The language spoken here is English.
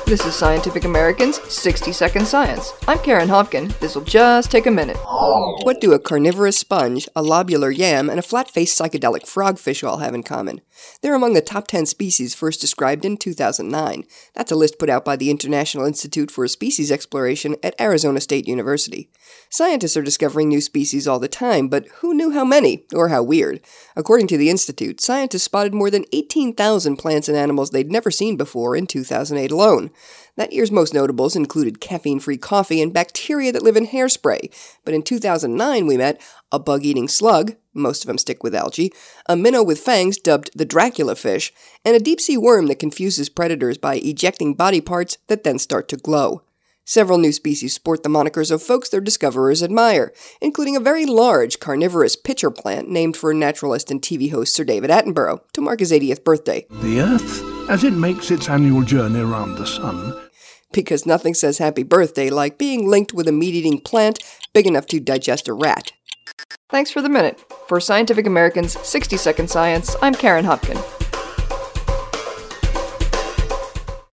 This is Scientific American's 60-Second Science. I'm Karen Hopkin. This'll just take a minute. What do a carnivorous sponge, a lobular yam, and a flat-faced psychedelic frogfish all have in common? They're among the top 10 species first described in 2009. That's a list put out by the International Institute for Species Exploration at Arizona State University. Scientists are discovering new species all the time, but who knew how many, or how weird? According to the Institute, scientists spotted more than 18,000 plants and animals they'd never seen before in 2008 alone. That year's most notables included caffeine-free coffee and bacteria that live in hairspray. But in 2009 we met a bug-eating slug, most of them stick with algae, a minnow with fangs dubbed the Dracula fish, and a deep-sea worm that confuses predators by ejecting body parts that then start to glow. Several new species sport the monikers of folks their discoverers admire, including a very large carnivorous pitcher plant named for naturalist and TV host Sir David Attenborough to mark his 80th birthday. The Earth, as it makes its annual journey around the Sun. Because nothing says happy birthday like being linked with a meat-eating plant big enough to digest a rat. Thanks for the minute. For Scientific American's 60-Second Science, I'm Karen Hopkin.